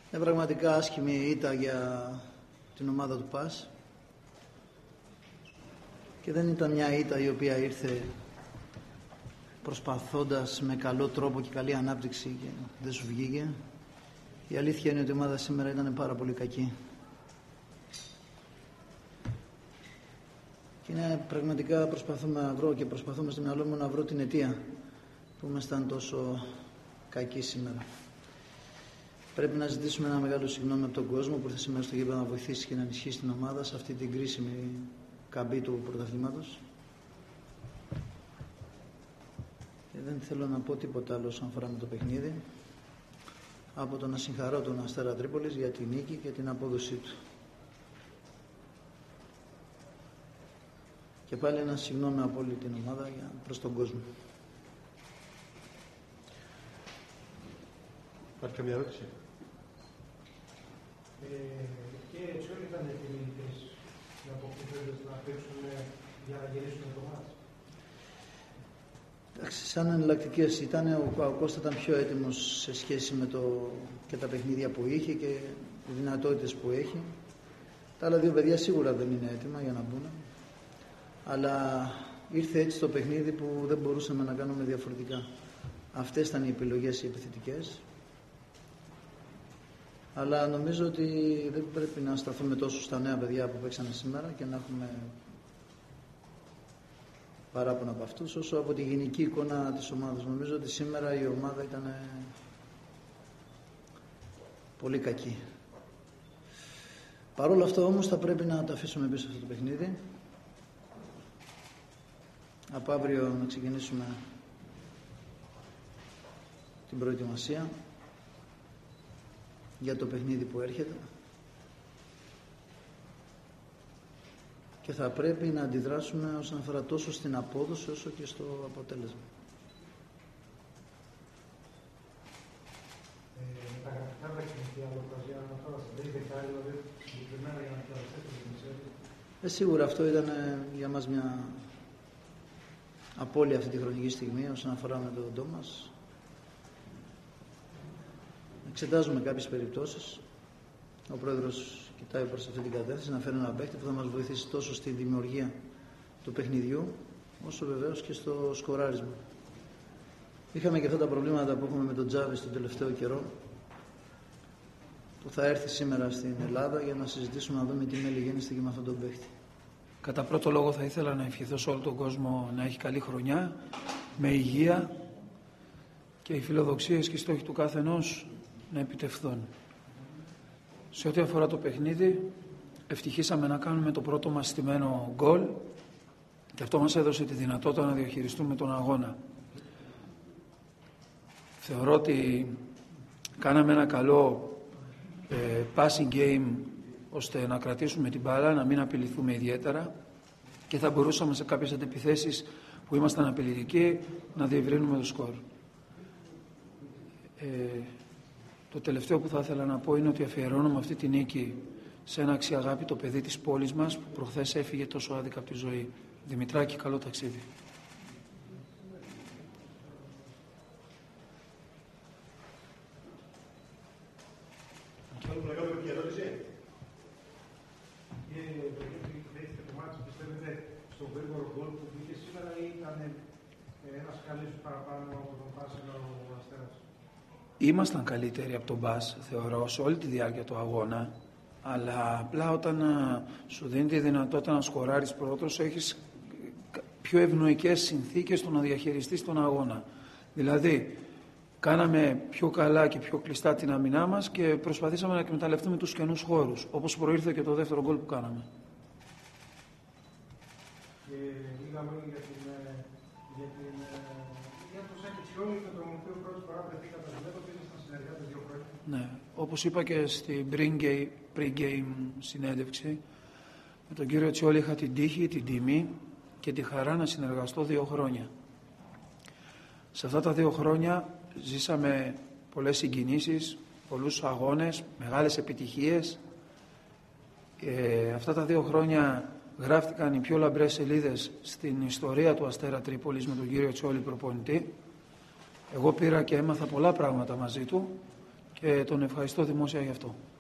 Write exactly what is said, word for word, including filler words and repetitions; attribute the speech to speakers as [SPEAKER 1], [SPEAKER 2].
[SPEAKER 1] Είναι πραγματικά άσχημη ήττα για την ομάδα του ΠΑΣ και δεν ήταν μια ήττα η οποία ήρθε προσπαθώντας με καλό τρόπο και καλή ανάπτυξη και δεν σου βγήκε. Η αλήθεια είναι ότι η ομάδα σήμερα ήταν πάρα πολύ κακή. Και είναι πραγματικά προσπαθούμε να βρω και προσπαθούμε στο μυαλό μου να βρω την αιτία που ήμασταν τόσο κακοί σήμερα. Πρέπει να ζητήσουμε ένα μεγάλο συγγνώμη από τον κόσμο που ήρθε σήμερα στο γήπεδο να βοηθήσει και να ενισχύσει την ομάδα σε αυτή την κρίσιμη καμπή του πρωταθλήματος. Και δεν θέλω να πω τίποτα άλλο όσον αφορά με το παιχνίδι από το να συγχαρώ τον Αστέρα Τρίπολης για την νίκη και την απόδοσή του. Και πάλι ένα συγγνώμη από όλη την ομάδα για, προς τον κόσμο.
[SPEAKER 2] Υπάρχει καμία ερώτηση?
[SPEAKER 3] Ε, και έτσι όλοι ήταν επιμηνητές να αποκτήσουν να παίξουν για να γυρίσουν το μάτς.
[SPEAKER 1] Εντάξει, σαν εναλλακτικές ήταν, ο, ο Κώστα ήταν πιο έτοιμος σε σχέση με το, και τα παιχνίδια που είχε και οι δυνατότητες που έχει. Τα άλλα δύο παιδιά σίγουρα δεν είναι έτοιμα για να μπουν. Αλλά ήρθε έτσι το παιχνίδι που δεν μπορούσαμε να κάνουμε διαφορετικά. Αυτές ήταν οι επιλογές οι επιθετικές. Αλλά νομίζω ότι δεν πρέπει να σταθούμε τόσο στα νέα παιδιά που παίξανε σήμερα και να έχουμε παράπονα από αυτούς, όσο από τη γενική εικόνα της ομάδας. Νομίζω ότι σήμερα η ομάδα ήταν πολύ κακή. Παρ' όλα αυτά όμως θα πρέπει να τα αφήσουμε πίσω αυτό το παιχνίδι. Από αύριο να ξεκινήσουμε την προετοιμασία για το παιχνίδι που έρχεται και θα πρέπει να αντιδράσουμε όσον αφορά τόσο στην απόδοση όσο και στο αποτέλεσμα.
[SPEAKER 3] Ε, με τα γραφικά παιχνίδια, αλλά τώρα θα δεν δεκάρι, δηλαδή συγκεκριμένα για να clarαστεί το μισέλι.
[SPEAKER 1] Ε, σίγουρα αυτό ήταν για μας μια απώλεια αυτή τη χρονική στιγμή όσον αφορά με τον Ντόμας. Εξετάζουμε κάποιες περιπτώσεις. Ο πρόεδρος κοιτάει προς αυτή την κατεύθυνση να φέρει ένα παίκτη που θα μας βοηθήσει τόσο στη δημιουργία του παιχνιδιού όσο βεβαίως και στο σκοράρισμα. Είχαμε και αυτά τα προβλήματα που έχουμε με τον Τζάβη στον τελευταίο καιρό, που θα έρθει σήμερα στην Ελλάδα για να συζητήσουμε να δούμε τι μέλη γίνεται και με αυτόν τον παίκτη.
[SPEAKER 4] Κατά πρώτο λόγο θα ήθελα να ευχηθώ σε όλο τον κόσμο να έχει καλή χρονιά, με υγεία και οι φιλοδοξίες και οι στόχοι του καθενός να επιτευχθούν. Σε ό,τι αφορά το παιχνίδι, ευτυχήσαμε να κάνουμε το πρώτο μας στημένο γκολ και αυτό μας έδωσε τη δυνατότητα να διαχειριστούμε τον αγώνα. Θεωρώ ότι κάναμε ένα καλό ε, passing game ώστε να κρατήσουμε την μπάλα, να μην απειληθούμε ιδιαίτερα και θα μπορούσαμε σε κάποιες αντεπιθέσεις που ήμασταν απειλητικοί να διευρύνουμε το σκορ. Ε, το τελευταίο που θα ήθελα να πω είναι ότι αφιερώνουμε αυτή τη νίκη σε ένα αξιαγάπητο παιδί της πόλης μας που προχθές έφυγε τόσο άδικα από τη ζωή. Δημητράκη, καλό ταξίδι.
[SPEAKER 3] Στο γρήγορο γκολ που βγήκε σήμερα ή ήταν ένας καλής παραπάνω από τον Πας ο Αστέρας?
[SPEAKER 4] Ήμασταν καλύτεροι από τον Πας, θεωρώ, σε όλη τη διάρκεια του αγώνα, αλλά απλά όταν α, σου δίνει τη δυνατότητα να σκοράρεις πρώτος, έχεις πιο ευνοϊκές συνθήκες στο να διαχειριστείς τον αγώνα. Δηλαδή, κάναμε πιο καλά και πιο κλειστά την αμυνά μας και προσπαθήσαμε να εκμεταλλευτούμε τους κενούς χώρους, όπως προήρθε και το δεύτερο γκολ που κάναμε.
[SPEAKER 3] Και λίγα λόγια για, την, για, την, για το Σάκη Τσιόλη, με τον οποίο πρώτη φορά βρεθήκατε δουλεύω και ήσασταν συνεργάτες δύο χρόνια.
[SPEAKER 4] Ναι, όπως είπα και στην pre-game συνέντευξη, με τον κύριο Τσιόλη είχα την τύχη, την τιμή και τη χαρά να συνεργαστώ δύο χρόνια. Σε αυτά τα δύο χρόνια ζήσαμε πολλές συγκινήσεις, πολλούς αγώνες, μεγάλες επιτυχίες. Ε, αυτά τα δύο χρόνια γράφτηκαν οι πιο λαμπρές σελίδες στην ιστορία του Αστέρα Τρίπολης με τον κύριο Τσιόλη προπονητή. Εγώ πήρα και έμαθα πολλά πράγματα μαζί του και τον ευχαριστώ δημόσια γι' αυτό.